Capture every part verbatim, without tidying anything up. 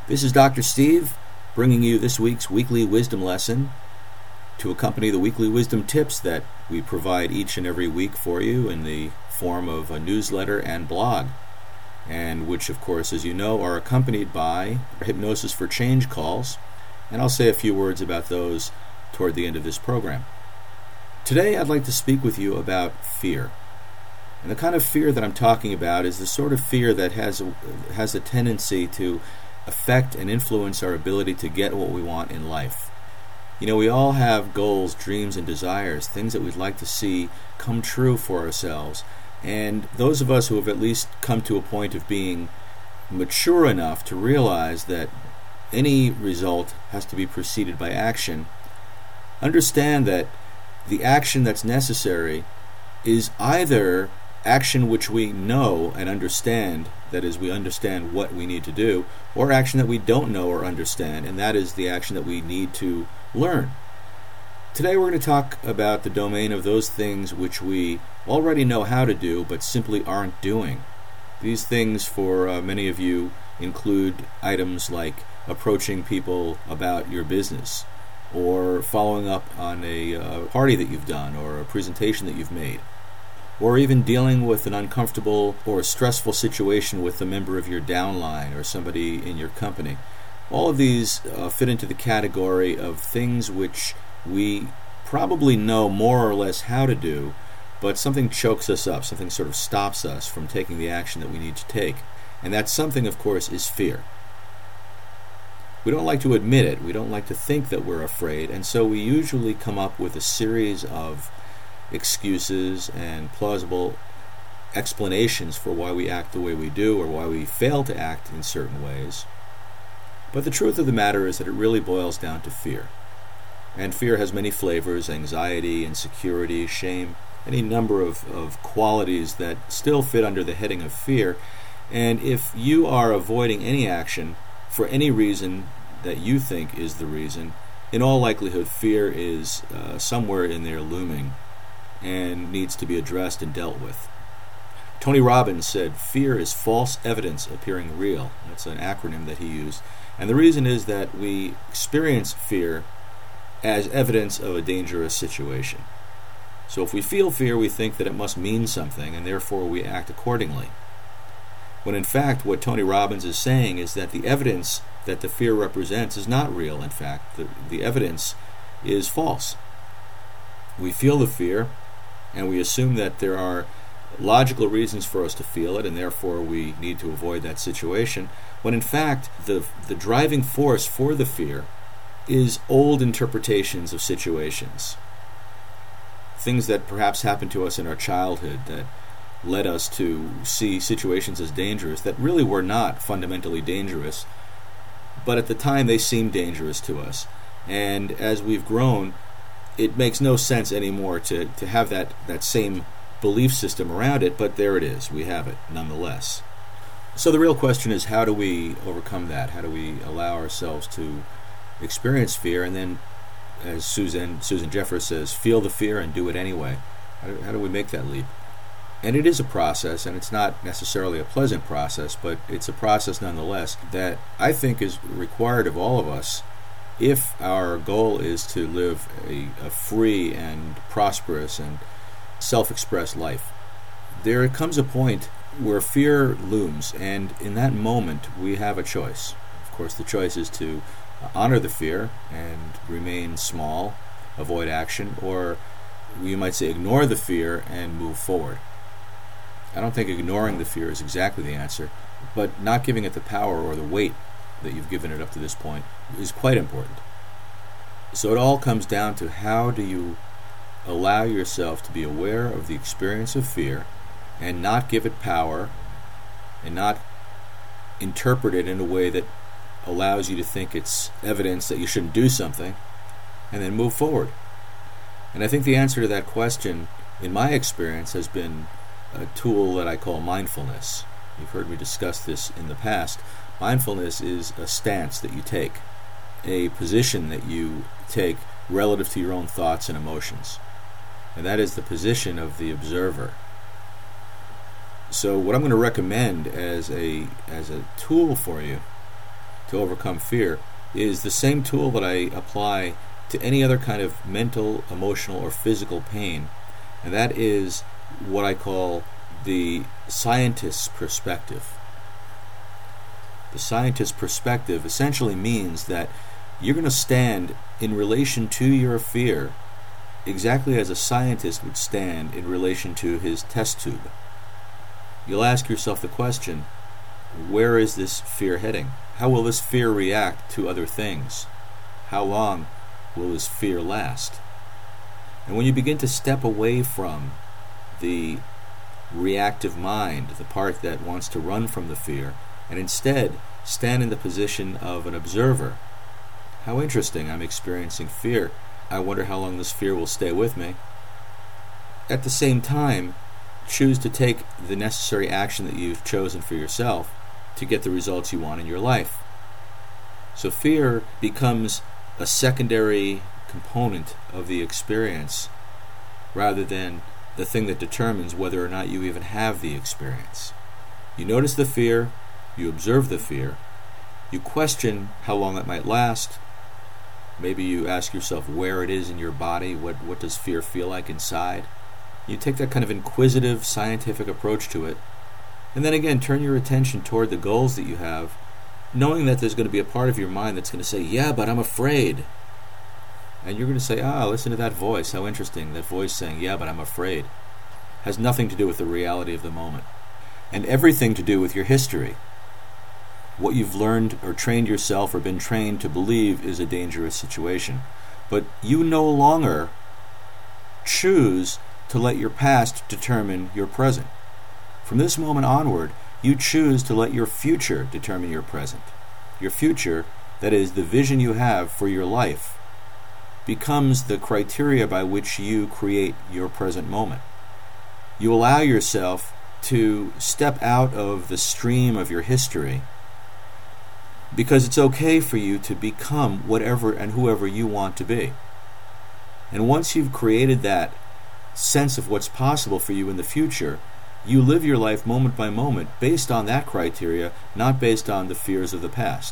This is Doctor Steve, bringing you this week's weekly wisdom lesson to accompany the weekly wisdom tips that we provide each and every week for you in the form of a newsletter and blog, and which, of course, as you know, are accompanied by Hypnosis for Change calls, and I'll say a few words about those toward the end of this program. Today, I'd like to speak with you about fear. And the kind of fear that I'm talking about is the sort of fear that has a, has a tendency to affect and influence our ability to get what we want in life. You know, we all have goals, dreams, and desires, things that we'd like to see come true for ourselves. And those of us who have at least come to a point of being mature enough to realize that any result has to be preceded by action, understand that the action that's necessary is either action which we know and understand, that is, we understand what we need to do, or action that we don't know or understand, and that is the action that we need to learn. Today we're going to talk about the domain of those things which we already know how to do but simply aren't doing. These things, for uh, many of you, include items like approaching people about your business, or following up on a uh, party that you've done, or a presentation that you've made, or even dealing with an uncomfortable or stressful situation with a member of your downline or somebody in your company. All of these uh, fit into the category of things which we probably know more or less how to do, but something chokes us up, something sort of stops us from taking the action that we need to take. And that something, of course, is fear. We don't like to admit it. We don't like to think that we're afraid, and so we usually come up with a series of excuses and plausible explanations for why we act the way we do or why we fail to act in certain ways. But the truth of the matter is that it really boils down to fear. And fear has many flavors: anxiety, insecurity, shame, any number of, of qualities that still fit under the heading of fear. And if you are avoiding any action for any reason that you think is the reason, in all likelihood fear is uh, somewhere in there looming and needs to be addressed and dealt with. Tony Robbins said, "Fear is false evidence appearing real." That's an acronym that he used. And the reason is that we experience fear as evidence of a dangerous situation. So if we feel fear, we think that it must mean something, and therefore we act accordingly. When in fact, what Tony Robbins is saying is that the evidence that the fear represents is not real. In fact, the, the evidence is false. We feel the fear, and we assume that there are logical reasons for us to feel it, and therefore we need to avoid that situation, when in fact the the driving force for the fear is old interpretations of situations. Things that perhaps happened to us in our childhood that led us to see situations as dangerous that really were not fundamentally dangerous, but at the time they seemed dangerous to us. And as we've grown, it makes no sense anymore to, to have that, that same belief system around it, but there it is. We have it nonetheless. So the real question is, how do we overcome that? How do we allow ourselves to experience fear and then, as Susan Susan Jeffers says, feel the fear and do it anyway? How do, how do we make that leap? And it is a process, and it's not necessarily a pleasant process, but it's a process nonetheless that I think is required of all of us if our goal is to live a, a free and prosperous and self-expressed life. There comes a point where fear looms, and in that moment we have a choice. Of course, the choice is to honor the fear and remain small, avoid action, or you might say ignore the fear and move forward. I don't think ignoring the fear is exactly the answer, but not giving it the power or the weight that you've given it up to this point is quite important. So it all comes down to, how do you allow yourself to be aware of the experience of fear and not give it power and not interpret it in a way that allows you to think it's evidence that you shouldn't do something, and then move forward. And I think the answer to that question, in my experience, has been a tool that I call mindfulness. You've heard me discuss this in the past. Mindfulness is a stance that you take, a position that you take relative to your own thoughts and emotions. And that is the position of the observer. So what I'm going to recommend as a as a tool for you to overcome fear is the same tool that I apply to any other kind of mental, emotional, or physical pain, and that is what I call the scientist's perspective. The scientist's perspective essentially means that you're going to stand in relation to your fear exactly as a scientist would stand in relation to his test tube. You'll ask yourself the question, where is this fear heading? How will this fear react to other things? How long will this fear last? And when you begin to step away from the reactive mind, the part that wants to run from the fear, and instead stand in the position of an observer, how interesting, I'm experiencing fear. I wonder how long this fear will stay with me. At the same time, choose to take the necessary action that you've chosen for yourself to get the results you want in your life. So fear becomes a secondary component of the experience rather than the thing that determines whether or not you even have the experience. You notice the fear, you observe the fear, you question how long it might last. Maybe you ask yourself where it is in your body, what, what does fear feel like inside? You take that kind of inquisitive, scientific approach to it, and then again turn your attention toward the goals that you have, knowing that there's going to be a part of your mind that's going to say, yeah, but I'm afraid. And you're going to say, ah, listen to that voice, how interesting, that voice saying, yeah, but I'm afraid. Has nothing to do with the reality of the moment. And everything to do with your history. What you've learned or trained yourself or been trained to believe is a dangerous situation. But you no longer choose to let your past determine your present. From this moment onward, you choose to let your future determine your present. Your future, that is, the vision you have for your life, becomes the criteria by which you create your present moment. You allow yourself to step out of the stream of your history because it's okay for you to become whatever and whoever you want to be. And once you've created that sense of what's possible for you in the future, you live your life moment by moment based on that criteria, not based on the fears of the past.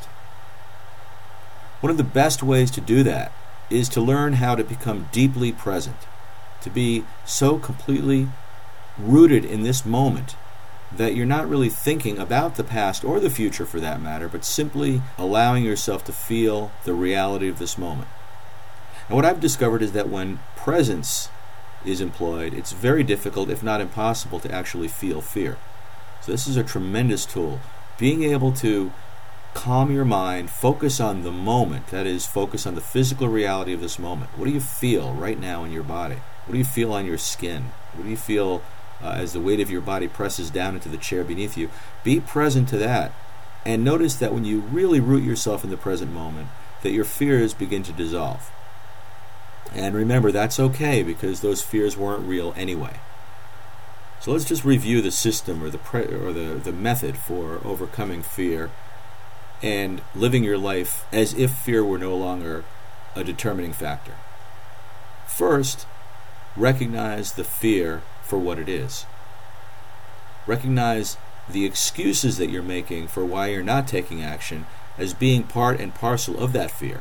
One of the best ways to do that is to learn how to become deeply present, to be so completely rooted in this moment that you're not really thinking about the past or the future for that matter, but simply allowing yourself to feel the reality of this moment. And what I've discovered is that when presence is employed, it's very difficult, if not impossible, to actually feel fear. So this is a tremendous tool. Being able to calm your mind, focus on the moment, that is, focus on the physical reality of this moment. What do you feel right now in your body? What do you feel on your skin? What do you feel uh, as the weight of your body presses down into the chair beneath you? Be present to that, and notice that when you really root yourself in the present moment, that your fears begin to dissolve. And remember, that's okay, because those fears weren't real anyway. So let's just review the system or the pre- or the, the method for overcoming fear and living your life as if fear were no longer a determining factor. First, recognize the fear for what it is. Recognize the excuses that you're making for why you're not taking action as being part and parcel of that fear.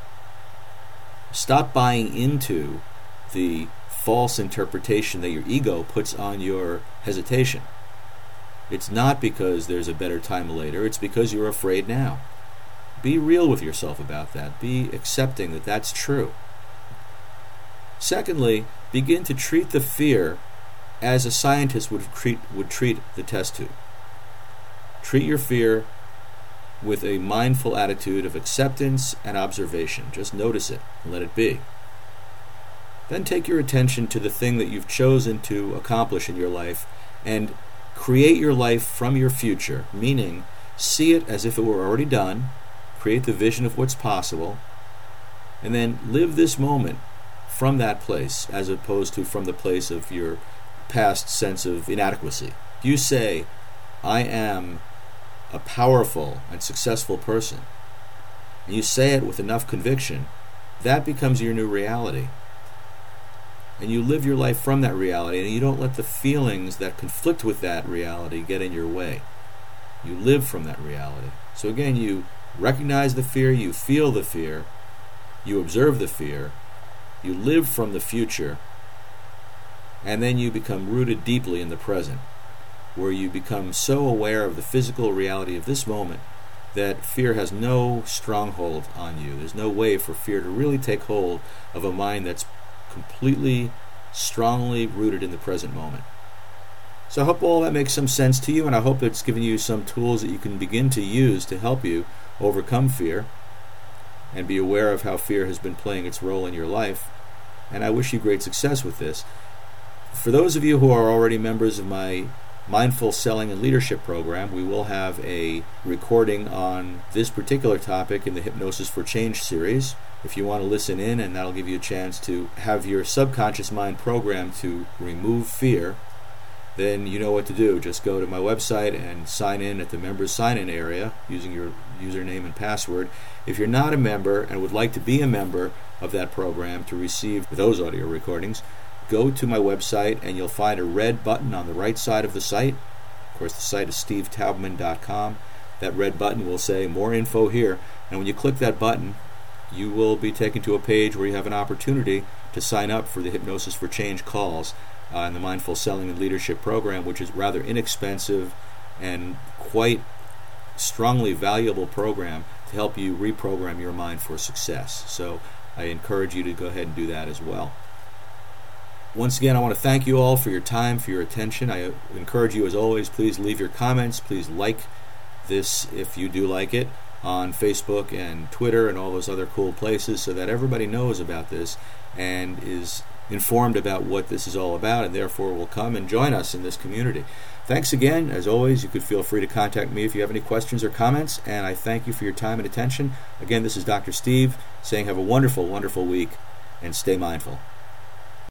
Stop buying into the false interpretation that your ego puts on your hesitation. It's not because there's a better time later, it's because you're afraid now. Be real with yourself about that. Be accepting that that's true. Secondly, begin to treat the fear as a scientist would treat, would treat the test tube. Treat your fear with a mindful attitude of acceptance and observation. Just notice it and let it be. Then take your attention to the thing that you've chosen to accomplish in your life and create your life from your future, meaning see it as if it were already done, create the vision of what's possible, and then live this moment from that place as opposed to from the place of your past sense of inadequacy. You say, I am a powerful and successful person, and you say it with enough conviction, that becomes your new reality. And you live your life from that reality, and you don't let the feelings that conflict with that reality get in your way. You live from that reality. So again, you recognize the fear, you feel the fear, you observe the fear, you live from the future, and then you become rooted deeply in the present, where you become so aware of the physical reality of this moment that fear has no stronghold on you. There's no way for fear to really take hold of a mind that's completely, strongly rooted in the present moment. So I hope all that makes some sense to you, and I hope it's given you some tools that you can begin to use to help you overcome fear and be aware of how fear has been playing its role in your life. And I wish you great success with this. For those of you who are already members of my Mindful Selling and Leadership program, we will have a recording on this particular topic in the Hypnosis for Change series. If you want to listen in, and that'll give you a chance to have your subconscious mind programmed to remove fear, then you know what to do. Just go to my website and sign in at the members sign-in area using your username and password. If you're not a member and would like to be a member of that program to receive those audio recordings, go to my website and you'll find a red button on the right side of the site. Of course, the site is steve taubman dot com. That red button will say more info here, and when you click that button, you will be taken to a page where you have an opportunity to sign up for the Hypnosis for Change calls uh, in the Mindful Selling and Leadership program, which is rather inexpensive and quite strongly valuable program to help you reprogram your mind for success. So I encourage you to go ahead and do that as well. Once again, I want to thank you all for your time, for your attention. I encourage you, as always, please leave your comments. Please like this if you do like it on Facebook and Twitter and all those other cool places so that everybody knows about this and is informed about what this is all about, and therefore will come and join us in this community. Thanks again. As always, you could feel free to contact me if you have any questions or comments, and I thank you for your time and attention. Again, this is Doctor Steve saying have a wonderful, wonderful week, and stay mindful.